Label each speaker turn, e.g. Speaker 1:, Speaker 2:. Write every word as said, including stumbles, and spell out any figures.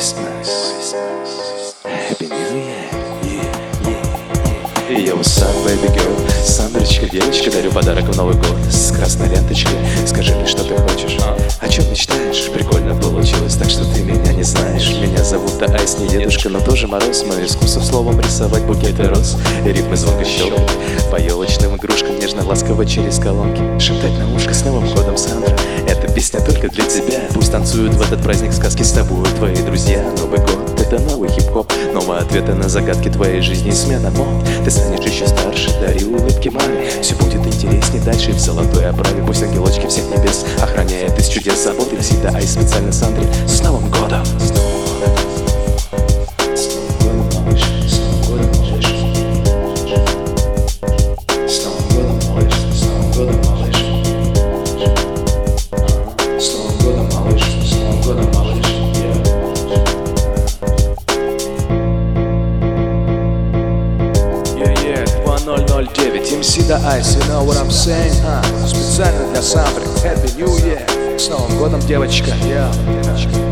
Speaker 1: Christmas, Happy New Year, yeah, yeah, yeah. Я сам, baby girl, Сандрочка, девочка, дарю подарок в Новый год с красной ленточкой. Скажи мне, что ты хочешь, о чем мечтаешь? Прикольно получилось, так что ты меня не знаешь. Меня зовут Айс, не дедушка, но тоже мороз. Мое искусство словом рисовать букеты роз, и ритмы звонко щелкать по елочным игрушкам, нежно-ласково через колонки шептать на ушко с Новым годом, Сандра. Эта песня только для тебя. Пусть танцуют в этот праздник сказки с тобой твои друзья. Новый год — это новый хип-хоп, новые ответы на загадки твоей жизни, смена мод. Ты станешь еще старше, дари улыбки маме. Все будет интересней дальше в золотой оправе. Пусть ангелочки всех небес охраняет из чудес заботы. Всегда Айс специально Сандре. С Новым годом! ноль ноль девять эм си да Ice, you know what I'm saying, huh? Специально для Сандры, Happy New Year. С Новым годом, девочка, yeah.